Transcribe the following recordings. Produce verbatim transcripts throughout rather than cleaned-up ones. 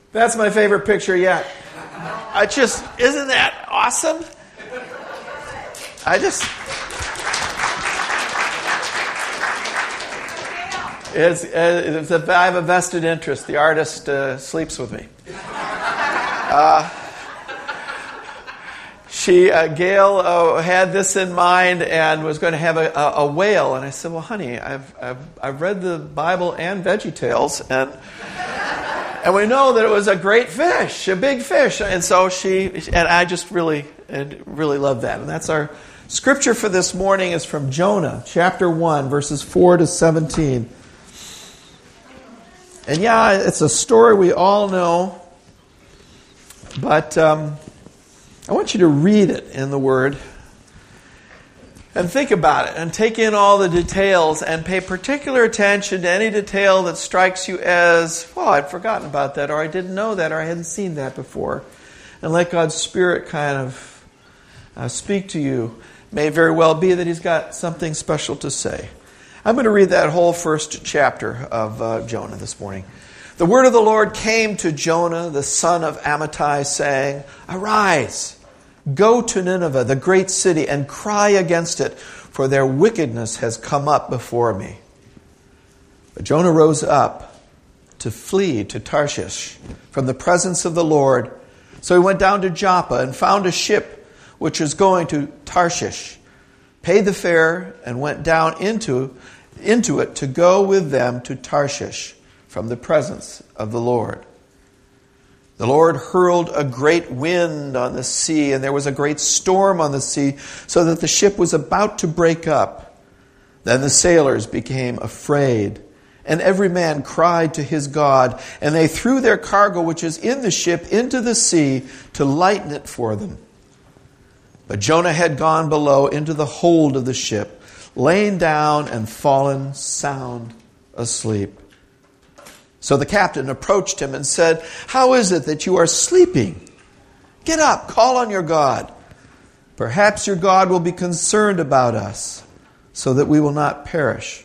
That's my favorite picture yet. I just, isn't that awesome? I just, it's, it's a, I have a vested interest. The artist uh, sleeps with me. Uh, she, uh, Gail, uh, had this in mind and was going to have a, a, a whale. And I said, well, honey, I've, I've, I've read the Bible and VeggieTales, and and we know that it was a great fish, a big fish. And so she, and I just really, really love that. And that's our scripture for this morning is from Jonah, chapter one, verses four to seventeen. And yeah, it's a story we all know, but um, I want you to read it in the Word and think about it and take in all the details and pay particular attention to any detail that strikes you as, well, I'd forgotten about that, or I didn't know that, or I hadn't seen that before. And let God's Spirit kind of uh, speak to you. May very well be that He's got something special to say. I'm going to read that whole first chapter of uh, Jonah this morning. The word of the Lord came to Jonah, the son of Amittai, saying, Arise, go to Nineveh, the great city, and cry against it, for their wickedness has come up before me. But Jonah rose up to flee to Tarshish from the presence of the Lord. So he went down to Joppa and found a ship which was going to Tarshish, paid the fare, and went down into, into it to go with them to Tarshish from the presence of the Lord. The Lord hurled a great wind on the sea, and there was a great storm on the sea, so that the ship was about to break up. Then the sailors became afraid, and every man cried to his God, and they threw their cargo which is in the ship into the sea to lighten it for them. But Jonah had gone below into the hold of the ship, lain down and fallen sound asleep. So the captain approached him and said, How is it that you are sleeping? Get up, call on your God. Perhaps your God will be concerned about us, so that we will not perish.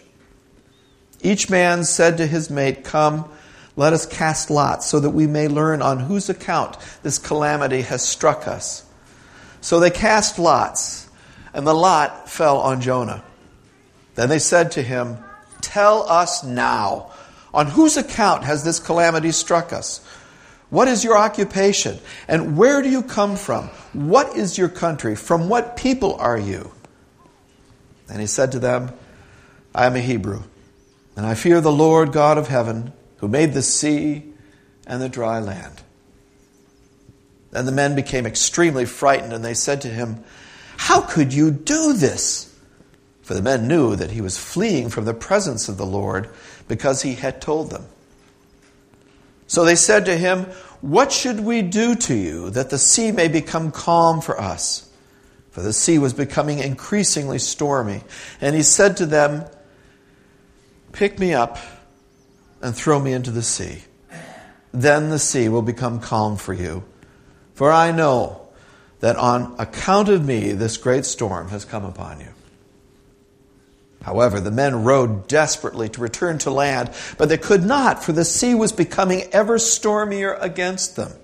Each man said to his mate, Come, let us cast lots, so that we may learn on whose account this calamity has struck us. So they cast lots, and the lot fell on Jonah. Then they said to him, Tell us now, on whose account has this calamity struck us? What is your occupation? And where do you come from? What is your country? From what people are you? And he said to them, I am a Hebrew, and I fear the Lord God of heaven, who made the sea and the dry land. Then the men became extremely frightened, and they said to him, How could you do this? For the men knew that he was fleeing from the presence of the Lord, because he had told them. So they said to him, What should we do to you that the sea may become calm for us? For the sea was becoming increasingly stormy. And he said to them, Pick me up and throw me into the sea. Then the sea will become calm for you. For I know that on account of me this great storm has come upon you. However, the men rowed desperately to return to land, but they could not, for the sea was becoming ever stormier against them.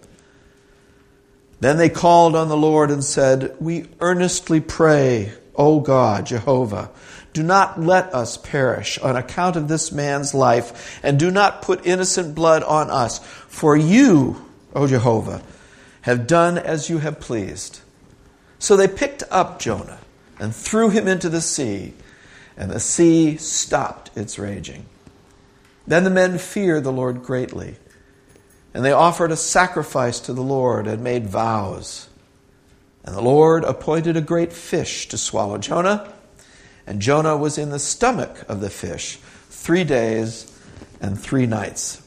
Then they called on the Lord and said, We earnestly pray, O God, Jehovah, do not let us perish on account of this man's life, and do not put innocent blood on us. For you, O Jehovah, have done as you have pleased. So they picked up Jonah and threw him into the sea, and the sea stopped its raging. Then the men feared the Lord greatly, and they offered a sacrifice to the Lord and made vows. And the Lord appointed a great fish to swallow Jonah, and Jonah was in the stomach of the fish three days and three nights.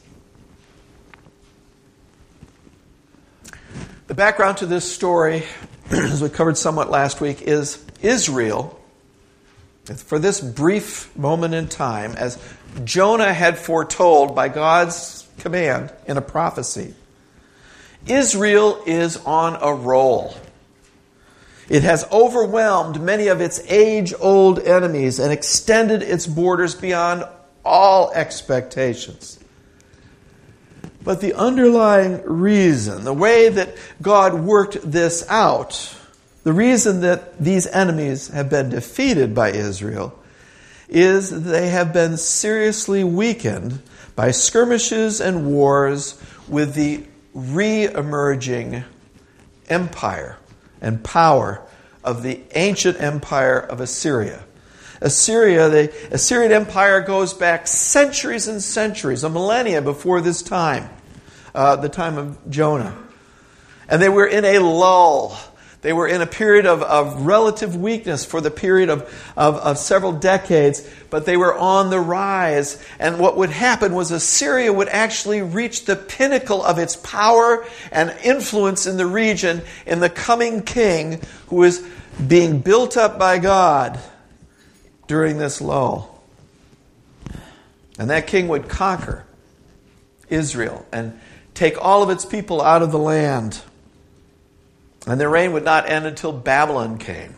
The background to this story, as we covered somewhat last week, is Israel, for this brief moment in time, as Jonah had foretold by God's command in a prophecy, Israel is on a roll. It has overwhelmed many of its age-old enemies and extended its borders beyond all expectations. But the underlying reason, the way that God worked this out, the reason that these enemies have been defeated by Israel is they have been seriously weakened by skirmishes and wars with the re-emerging empire and power of the ancient empire of Assyria. Assyria, the Assyrian Empire goes back centuries and centuries, a millennia before this time, uh, the time of Jonah. And they were in a lull. They were in a period of, of relative weakness for the period of, of, of several decades, but they were on the rise. And what would happen was Assyria would actually reach the pinnacle of its power and influence in the region in the coming king who is being built up by God during this lull. And that king would conquer Israel and take all of its people out of the land. And their reign would not end until Babylon came.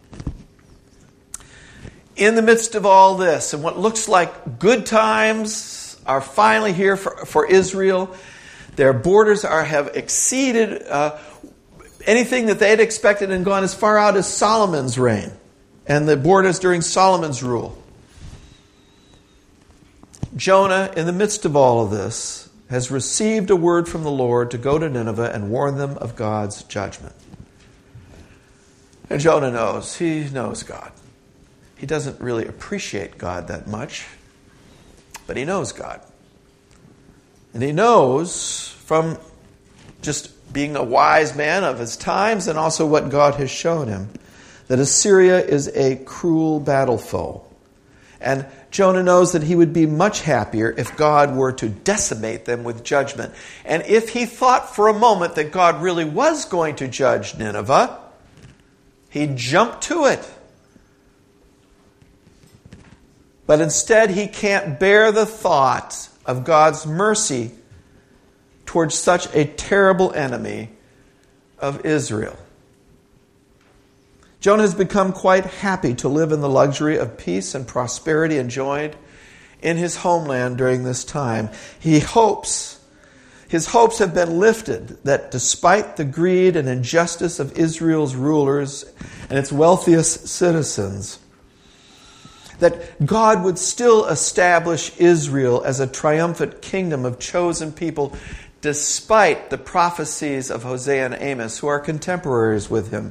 In the midst of all this, and what looks like good times are finally here for, for Israel, their borders are have exceeded uh, anything that they had expected and gone as far out as Solomon's reign and the borders during Solomon's rule. Jonah, in the midst of all of this, has received a word from the Lord to go to Nineveh and warn them of God's judgment. And Jonah knows. He knows God. He doesn't really appreciate God that much, but he knows God. And he knows from just being a wise man of his times and also what God has shown him that Assyria is a cruel battle foe. And Jonah knows that he would be much happier if God were to decimate them with judgment. And if he thought for a moment that God really was going to judge Nineveh, he'd jump to it. But instead, he can't bear the thought of God's mercy towards such a terrible enemy of Israel. Jonah has become quite happy to live in the luxury of peace and prosperity enjoyed in his homeland during this time. He hopes, his hopes have been lifted that despite the greed and injustice of Israel's rulers and its wealthiest citizens, that God would still establish Israel as a triumphant kingdom of chosen people despite the prophecies of Hosea and Amos, who are contemporaries with him.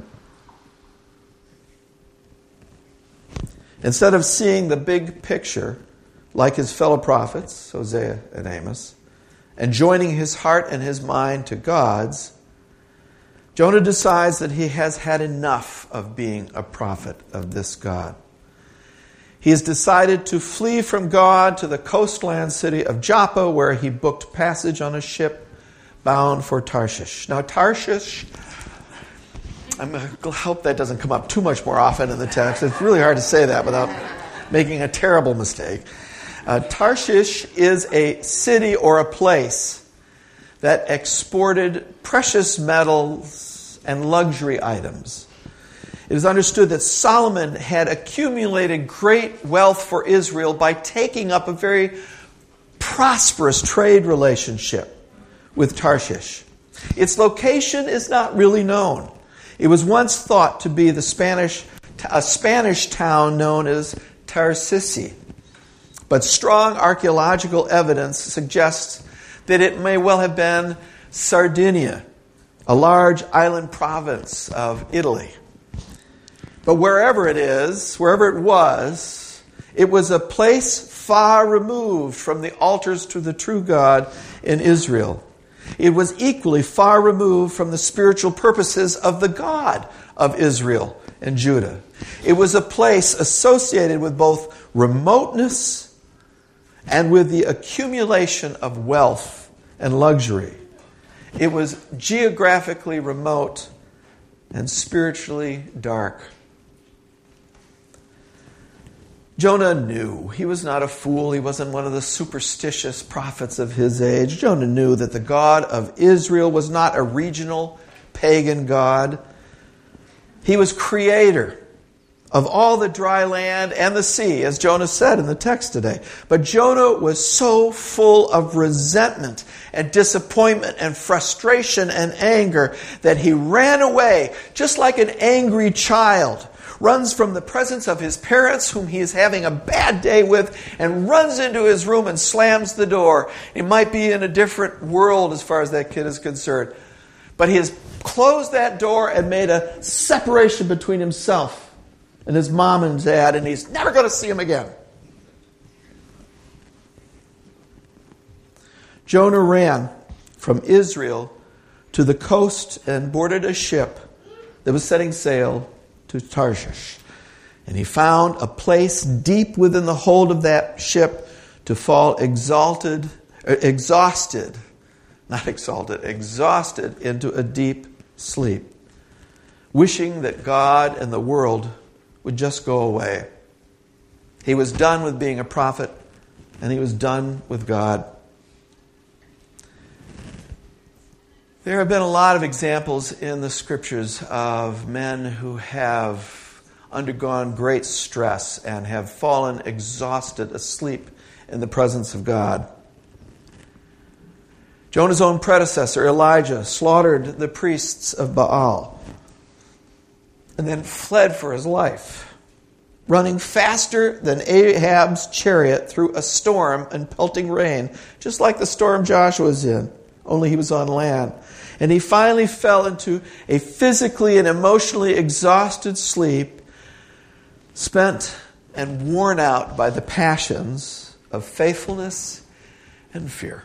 Instead of seeing the big picture, like his fellow prophets, Hosea and Amos, and joining his heart and his mind to God's, Jonah decides that he has had enough of being a prophet of this God. He has decided to flee from God to the coastland city of Joppa, where he booked passage on a ship bound for Tarshish. Now, Tarshish, I hope that doesn't come up too much more often in the text. It's really hard to say that without making a terrible mistake. Uh, Tarshish is a city or a place that exported precious metals and luxury items. It is understood that Solomon had accumulated great wealth for Israel by taking up a very prosperous trade relationship with Tarshish. Its location is not really known. It was once thought to be the Spanish, a Spanish town known as Tarsisi. But strong archaeological evidence suggests that it may well have been Sardinia, a large island province of Italy. But wherever it is, wherever it was, it was a place far removed from the altars to the true God in Israel. It was equally far removed from the spiritual purposes of the God of Israel and Judah. It was a place associated with both remoteness and with the accumulation of wealth and luxury. It was geographically remote and spiritually dark. Jonah knew. He was not a fool. He wasn't one of the superstitious prophets of his age. Jonah knew that the God of Israel was not a regional pagan God. He was creator of all the dry land and the sea, as Jonah said in the text today. But Jonah was so full of resentment and disappointment and frustration and anger that he ran away, just like an angry child runs from the presence of his parents, whom he is having a bad day with, and runs into his room and slams the door. He might be in a different world as far as that kid is concerned. But he has closed that door and made a separation between himself and his mom and dad, and he's never going to see him again. Jonah ran from Israel to the coast and boarded a ship that was setting sail to Tarshish. And he found a place deep within the hold of that ship to fall exalted, exhausted, not exalted, exhausted into a deep sleep, wishing that God and the world would just go away. He was done with being a prophet, and he was done with God. There have been a lot of examples in the Scriptures of men who have undergone great stress and have fallen exhausted asleep in the presence of God. Jonah's own predecessor, Elijah, slaughtered the priests of Baal and then fled for his life, running faster than Ahab's chariot through a storm and pelting rain, just like the storm Joshua was in, only he was on land. And he finally fell into a physically and emotionally exhausted sleep, spent and worn out by the passions of faithfulness and fear.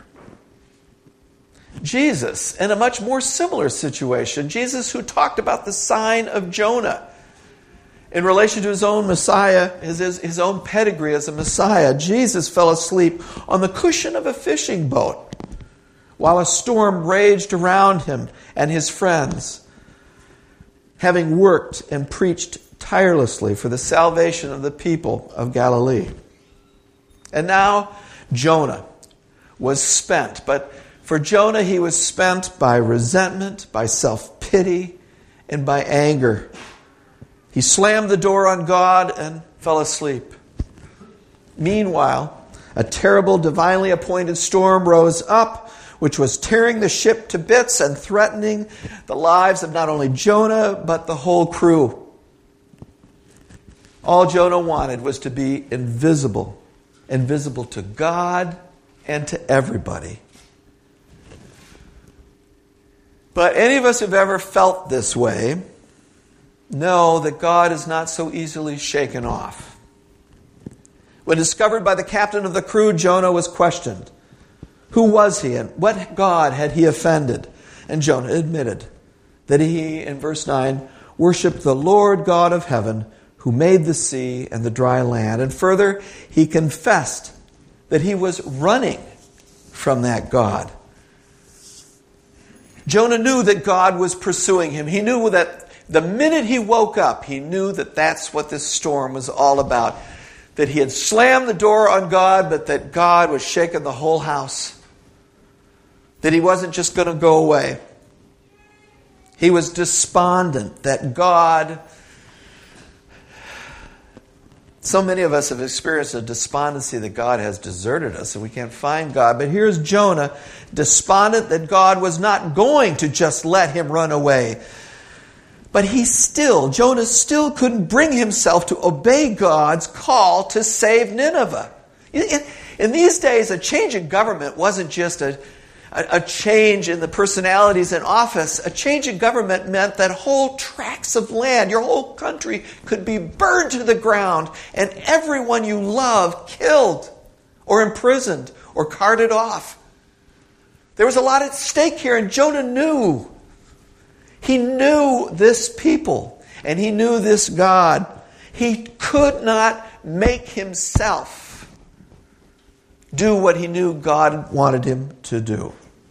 Jesus, in a much more similar situation, Jesus who talked about the sign of Jonah in relation to his own Messiah, his, his, his own pedigree as a Messiah, Jesus fell asleep on the cushion of a fishing boat while a storm raged around him and his friends, having worked and preached tirelessly for the salvation of the people of Galilee. And now Jonah was spent, but for Jonah, he was spent by resentment, by self-pity, and by anger. He slammed the door on God and fell asleep. Meanwhile, a terrible, divinely appointed storm rose up, which was tearing the ship to bits and threatening the lives of not only Jonah, but the whole crew. All Jonah wanted was to be invisible, invisible to God and to everybody. But any of us who've ever felt this way know that God is not so easily shaken off. When discovered by the captain of the crew, Jonah was questioned. Who was he and what God had he offended? And Jonah admitted that he, in verse nine, worshipped the Lord God of heaven who made the sea and the dry land. And further, he confessed that he was running from that God. Jonah knew that God was pursuing him. He knew that the minute he woke up, he knew that that's what this storm was all about. That he had slammed the door on God, but that God was shaking the whole house. That he wasn't just going to go away. He was despondent that God... So many of us have experienced a despondency that God has deserted us and we can't find God. But here's Jonah, despondent that God was not going to just let him run away. But he still, Jonah still couldn't bring himself to obey God's call to save Nineveh. In, in these days, a change in government wasn't just a, a, a change in the personalities in office. A change in government meant that whole tracts of land, your whole country, could be burned to the ground and everyone you love killed or imprisoned or carted off. There was a lot at stake here, and Jonah knew. He knew this people, and he knew this God. He could not make himself do what he knew God wanted him to do.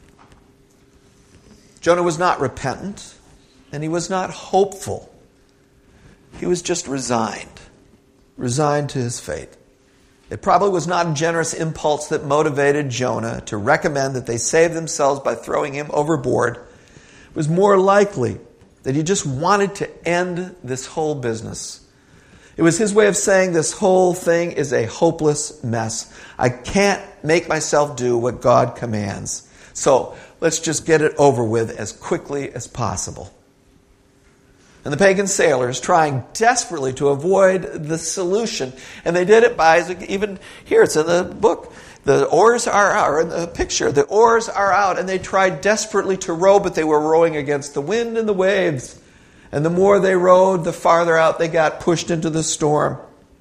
Jonah was not repentant, and he was not hopeful. He was just resigned, resigned to his fate. It probably was not a generous impulse that motivated Jonah to recommend that they save themselves by throwing him overboard. It was more likely that he just wanted to end this whole business, It was his way of saying this whole thing is a hopeless mess. I can't make myself do what God commands. So let's just get it over with as quickly as possible. And the pagan sailors, trying desperately to avoid the solution, and they did it by, even here it's in the book, the oars are out, or in the picture, the oars are out, and they tried desperately to row, but they were rowing against the wind and the waves. And the more they rowed, the farther out they got, pushed into the storm.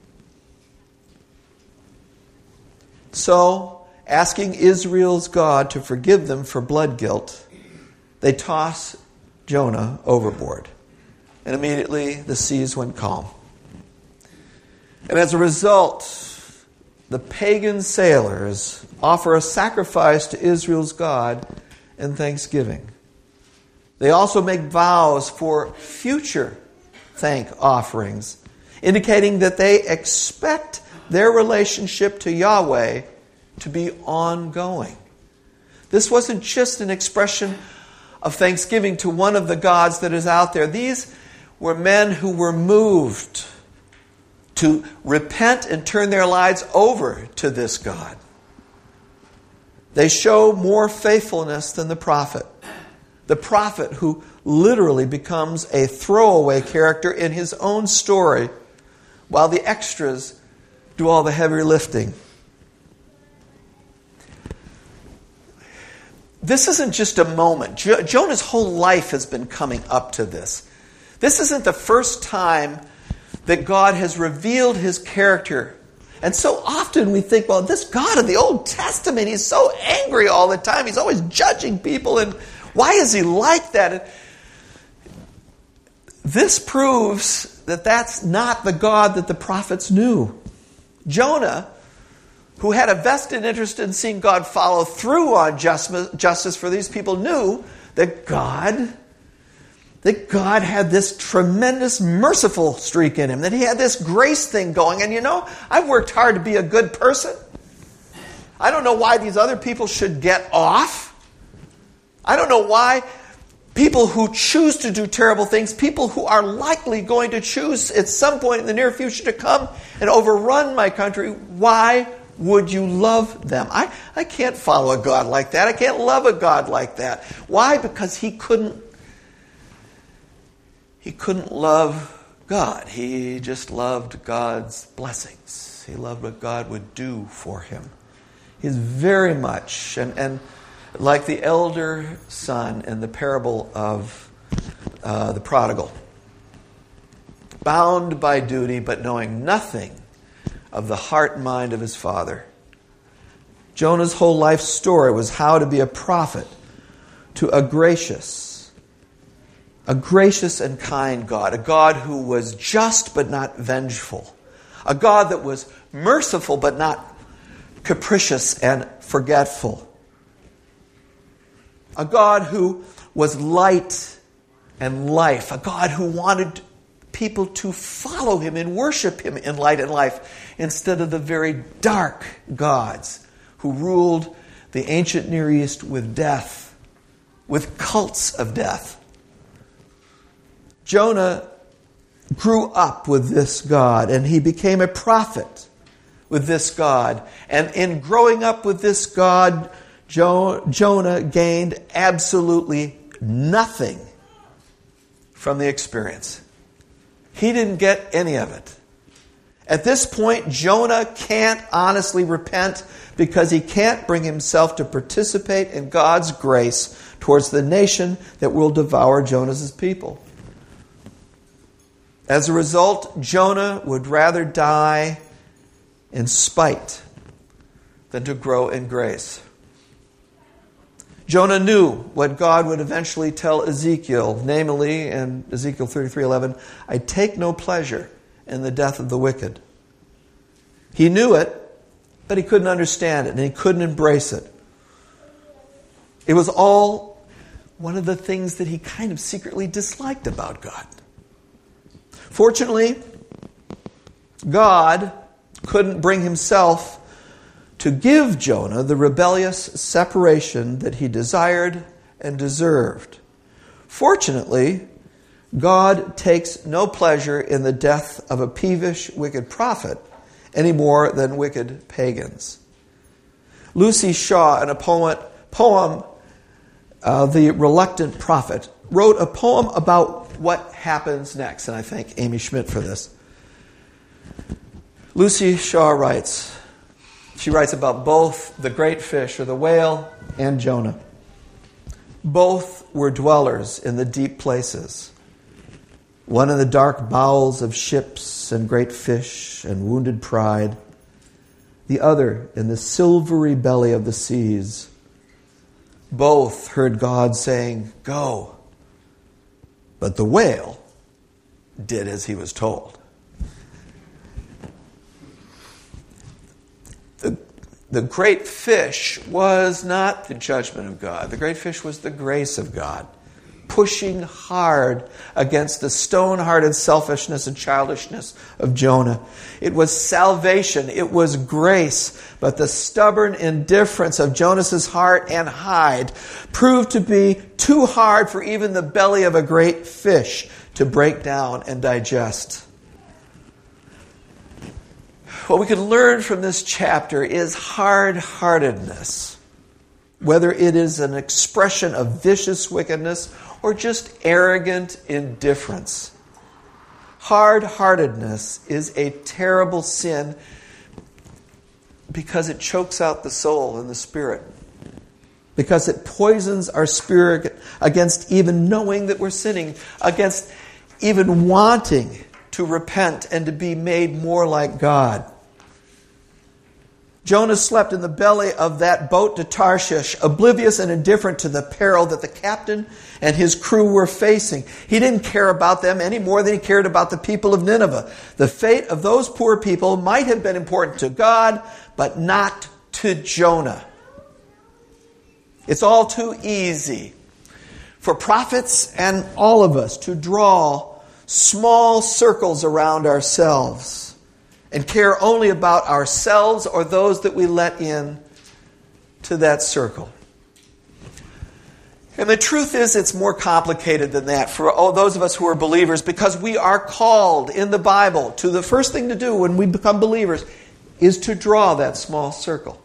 So, asking Israel's God to forgive them for blood guilt, they toss Jonah overboard. And immediately the seas went calm. And as a result, the pagan sailors offer a sacrifice to Israel's God in thanksgiving. They also make vows for future thank offerings, indicating that they expect their relationship to Yahweh to be ongoing. This wasn't just an expression of thanksgiving to one of the gods that is out there. These were men who were moved to repent and turn their lives over to this God. They show more faithfulness than the prophet. The prophet who literally becomes a throwaway character in his own story, while the extras do all the heavy lifting. This isn't just a moment. Jo- Jonah's whole life has been coming up to this. This isn't the first time that God has revealed his character. And so often we think, well, this God of the Old Testament, he's so angry all the time. He's always judging people. And why is he like that? And this proves that that's not the God that the prophets knew. Jonah, who had a vested interest in seeing God follow through on justice for these people, knew that God... that God had this tremendous merciful streak in him, that he had this grace thing going. And you know, I've worked hard to be a good person. I don't know why these other people should get off. I don't know why people who choose to do terrible things, people who are likely going to choose at some point in the near future to come and overrun my country, why would you love them? I, I can't follow a God like that. I can't love a God like that. Why? Because he couldn't He couldn't love God. He just loved God's blessings. He loved what God would do for him. He's very much, and, and like the elder son in the parable of uh, the prodigal, bound by duty but knowing nothing of the heart and mind of his father. Jonah's whole life story was how to be a prophet to a gracious, A gracious and kind God, a God who was just but not vengeful, a God that was merciful but not capricious and forgetful, a God who was light and life, a God who wanted people to follow him and worship him in light and life instead of the very dark gods who ruled the ancient Near East with death, with cults of death. Jonah grew up with this God, and he became a prophet with this God. And in growing up with this God, jo- Jonah gained absolutely nothing from the experience. He didn't get any of it. At this point, Jonah can't honestly repent because he can't bring himself to participate in God's grace towards the nation that will devour Jonah's people. As a result, Jonah would rather die in spite than to grow in grace. Jonah knew what God would eventually tell Ezekiel, namely in Ezekiel thirty-three eleven, I take no pleasure in the death of the wicked. He knew it, but he couldn't understand it, and he couldn't embrace it. It was all one of the things that he kind of secretly disliked about God. Fortunately, God couldn't bring himself to give Jonah the rebellious separation that he desired and deserved. Fortunately, God takes no pleasure in the death of a peevish, wicked prophet any more than wicked pagans. Lucy Shaw, in a poem, poem uh, The Reluctant Prophet, wrote a poem about what happens next, and I thank Amy Schmidt for this. Lucy Shaw writes, she writes about both the great fish, or the whale, and Jonah. Both were dwellers in the deep places, one in the dark bowels of ships and great fish and wounded pride, the other in the silvery belly of the seas. Both heard God saying, "Go." But the whale did as he was told. The, the great fish was not the judgment of God. The great fish was the grace of God, pushing hard against the stone-hearted selfishness and childishness of Jonah. It was salvation. It was grace. But the stubborn indifference of Jonas's heart and hide proved to be too hard for even the belly of a great fish to break down and digest. What we can learn from this chapter is hard-heartedness, whether it is an expression of vicious wickedness or just arrogant indifference. Hard-heartedness is a terrible sin because it chokes out the soul and the spirit, because it poisons our spirit against even knowing that we're sinning, against even wanting to repent and to be made more like God. Jonah slept in the belly of that boat to Tarshish, oblivious and indifferent to the peril that the captain and his crew were facing. He didn't care about them any more than he cared about the people of Nineveh. The fate of those poor people might have been important to God, but not to Jonah. It's all too easy for prophets and all of us to draw small circles around ourselves and care only about ourselves or those that we let in to that circle. And the truth is, it's more complicated than that for all those of us who are believers, because we are called in the Bible to the first thing to do when we become believers is to draw that small circle.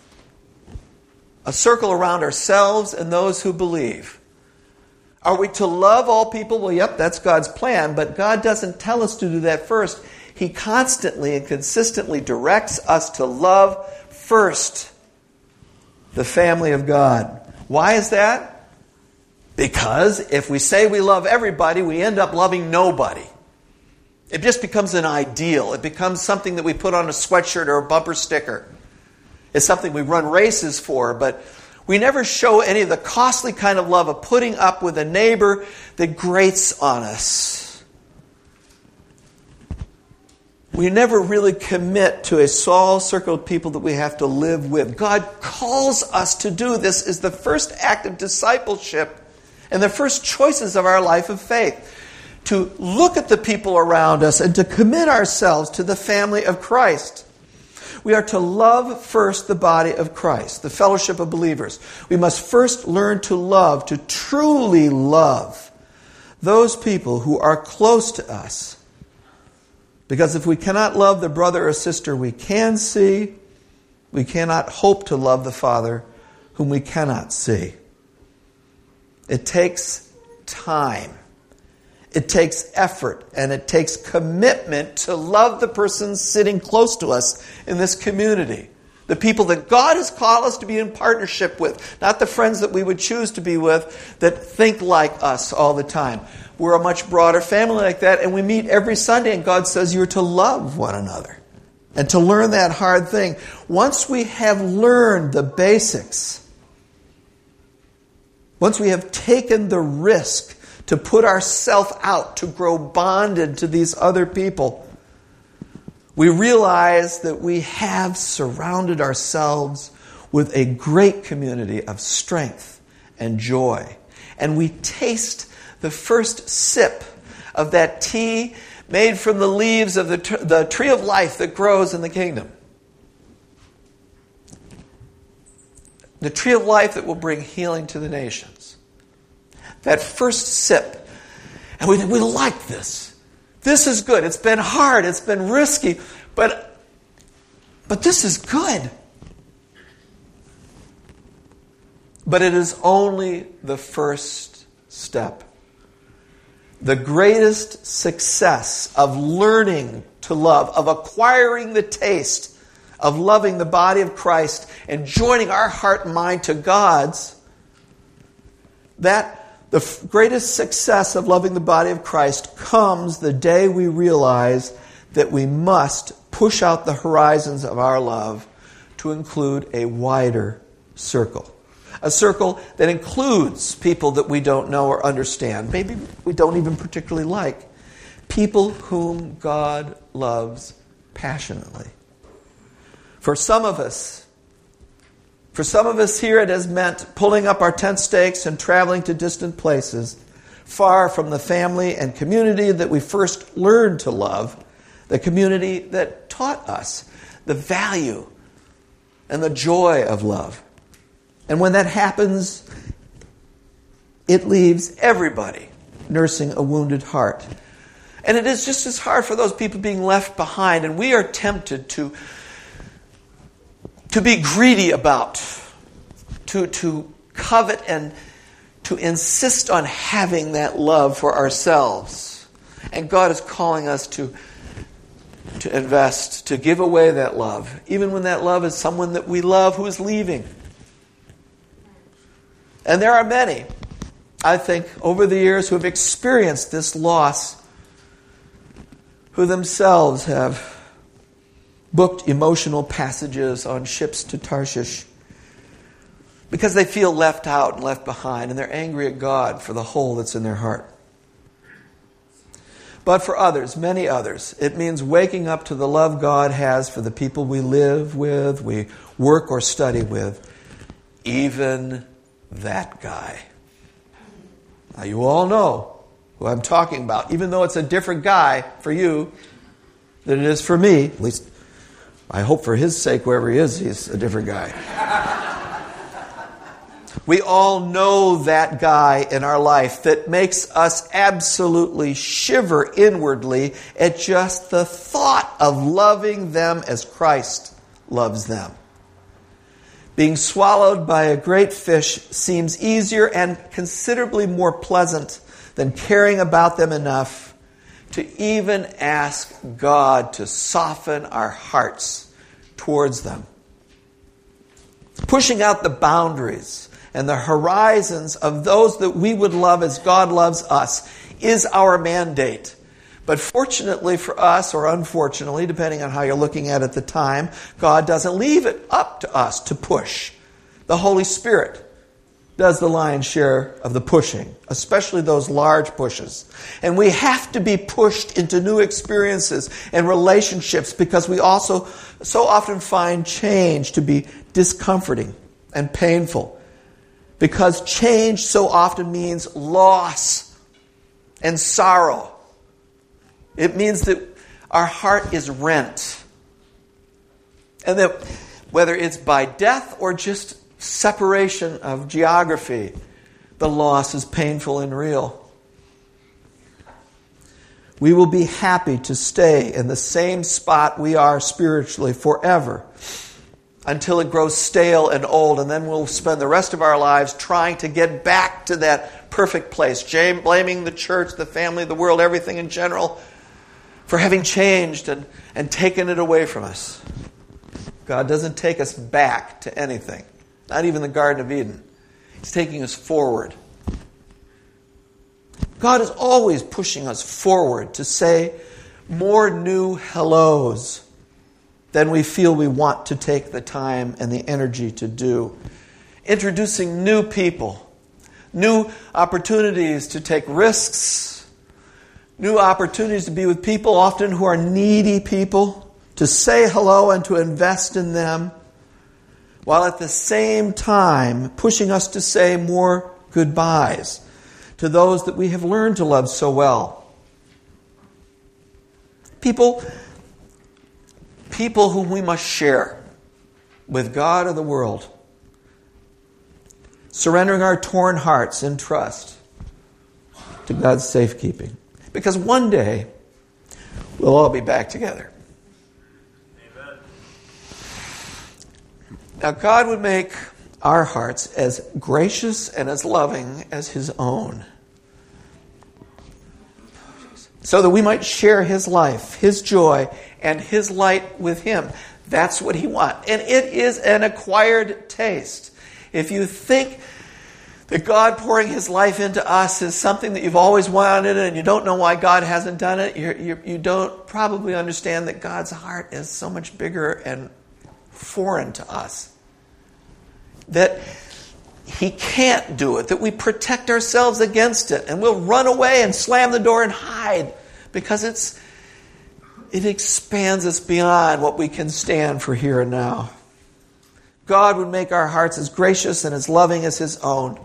A circle around ourselves and those who believe. Are we to love all people? Well, yep, that's God's plan, but God doesn't tell us to do that first. He constantly and consistently directs us to love first the family of God. Why is that? Because if we say we love everybody, we end up loving nobody. It just becomes an ideal. It becomes something that we put on a sweatshirt or a bumper sticker. It's something we run races for, but we never show any of the costly kind of love of putting up with a neighbor that grates on us. We never really commit to a small circle of people that we have to live with. God calls us to do this as the first act of discipleship and the first choices of our life of faith. To look at the people around us and to commit ourselves to the family of Christ. We are to love first the body of Christ, the fellowship of believers. We must first learn to love, to truly love those people who are close to us. Because if we cannot love the brother or sister we can see, we cannot hope to love the Father whom we cannot see. It takes time. It takes effort, and it takes commitment to love the person sitting close to us in this community. The people that God has called us to be in partnership with, not the friends that we would choose to be with that think like us all the time. We're a much broader family like that, and we meet every Sunday, and God says you're to love one another and to learn that hard thing. Once we have learned the basics, once we have taken the risk to put ourselves out, to grow bonded to these other people, we realize that we have surrounded ourselves with a great community of strength and joy. And we taste the first sip of that tea made from the leaves of the, tr- the tree of life that grows in the kingdom. The tree of life that will bring healing to the nations. That first sip. And we think, we like this. This is good. It's been hard. It's been risky. But, but this is good. But it is only the first step. The greatest success of learning to love, of acquiring the taste of loving the body of Christ and joining our heart and mind to God's, that the f- greatest success of loving the body of Christ comes the day we realize that we must push out the horizons of our love to include a wider circle. A circle that includes people that we don't know or understand. Maybe we don't even particularly like. People whom God loves passionately. For some of us, for some of us here, it has meant pulling up our tent stakes and traveling to distant places, far from the family and community that we first learned to love, the community that taught us the value and the joy of love. And when that happens, it leaves everybody nursing a wounded heart. And it is just as hard for those people being left behind. And we are tempted to, to be greedy about, to, to covet and to insist on having that love for ourselves. And God is calling us to, to invest, to give away that love, even when that love is someone that we love who is leaving. And there are many, I think, over the years who have experienced this loss, who themselves have booked emotional passages on ships to Tarshish because they feel left out and left behind, and they're angry at God for the hole that's in their heart. But for others, many others, it means waking up to the love God has for the people we live with, we work or study with, even that guy. Now you all know who I'm talking about, even though it's a different guy for you than it is for me. At least I hope for his sake, wherever he is, he's a different guy. We all know that guy in our life that makes us absolutely shiver inwardly at just the thought of loving them as Christ loves them. Being swallowed by a great fish seems easier and considerably more pleasant than caring about them enough to even ask God to soften our hearts towards them. Pushing out the boundaries and the horizons of those that we would love as God loves us is our mandate. But fortunately for us, or unfortunately, depending on how you're looking at it at the time, God doesn't leave it up to us to push. The Holy Spirit does the lion's share of the pushing, especially those large pushes. And we have to be pushed into new experiences and relationships because we also so often find change to be discomforting and painful. Because change so often means loss and sorrow. It means that our heart is rent. And that whether it's by death or just separation of geography, the loss is painful and real. We will be happy to stay in the same spot we are spiritually forever until it grows stale and old, and then we'll spend the rest of our lives trying to get back to that perfect place, blaming the church, the family, the world, everything in general, for having changed and, and taken it away from us. God doesn't take us back to anything, not even the Garden of Eden. He's taking us forward. God is always pushing us forward to say more new hellos than we feel we want to take the time and the energy to do. Introducing new people, new opportunities to take risks, new opportunities to be with people often who are needy people, to say hello and to invest in them, while at the same time pushing us to say more goodbyes to those that we have learned to love so well. People, people whom we must share with God or the world, surrendering our torn hearts in trust. to God's safekeeping. Because one day, we'll all be back together. Amen. Now, God would make our hearts as gracious and as loving as His own, so that we might share His life, His joy, and His light with Him. That's what He wants. And it is an acquired taste. If you think that God pouring His life into us is something that you've always wanted and you don't know why God hasn't done it, you're, you're, you don't probably understand that God's heart is so much bigger and foreign to us. That He can't do it, that we protect ourselves against it, and we'll run away and slam the door and hide because it's it expands us beyond what we can stand for here and now. God would make our hearts as gracious and as loving as His own,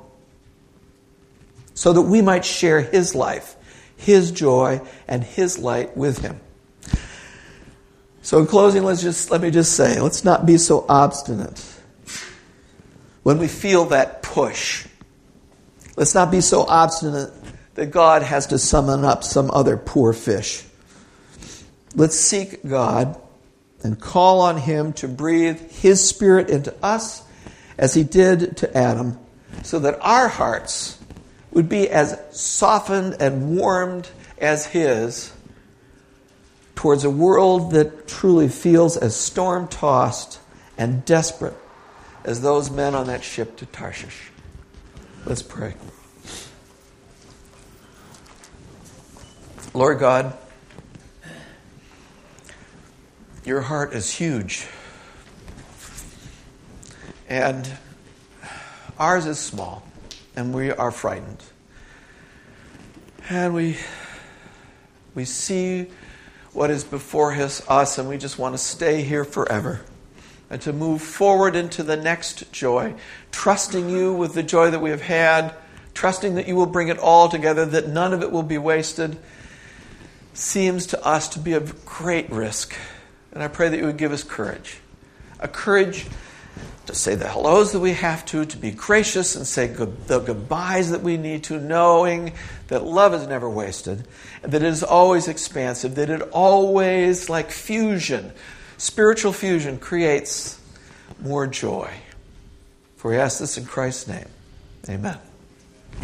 so that we might share His life, His joy, and His light with Him. So in closing, let's just let me just say, let's not be so obstinate when we feel that push. Let's not be so obstinate that God has to summon up some other poor fish. Let's seek God and call on Him to breathe His Spirit into us as He did to Adam, so that our hearts would be as softened and warmed as His towards a world that truly feels as storm-tossed and desperate as those men on that ship to Tarshish. Let's pray. Lord God, Your heart is huge, and ours is small, and we are frightened. And we we see what is before us, and we just want to stay here forever and to move forward into the next joy, trusting You with the joy that we have had, trusting that You will bring it all together, that none of it will be wasted, seems to us to be of great risk. And I pray that You would give us courage, a courage to say the hellos that we have to, to be gracious and say good, the goodbyes that we need to, knowing that love is never wasted, and that it is always expansive, that it always, like fusion, spiritual fusion, creates more joy. For we ask this in Christ's name. Amen.